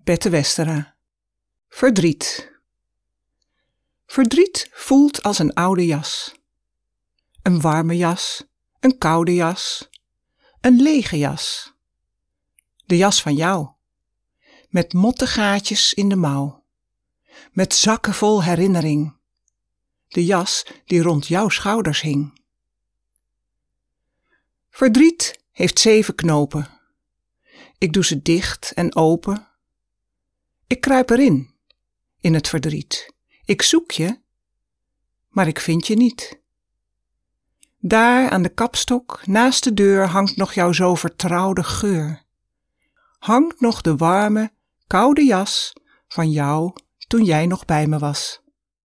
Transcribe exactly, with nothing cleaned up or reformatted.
Bette Westera. Verdriet. Verdriet voelt als een oude jas. Een warme jas, een koude jas, een lege jas. De jas van jou, met mottegaatjes in de mouw, met zakken vol herinnering. De jas die rond jouw schouders hing. Verdriet heeft zeven knopen. Ik doe ze dicht en open. Ik kruip erin, in het verdriet. Ik zoek je, maar ik vind je niet. Daar aan de kapstok, naast de deur, hangt nog jouw zo vertrouwde geur. Hangt nog de warme, koude jas van jou toen jij nog bij me was.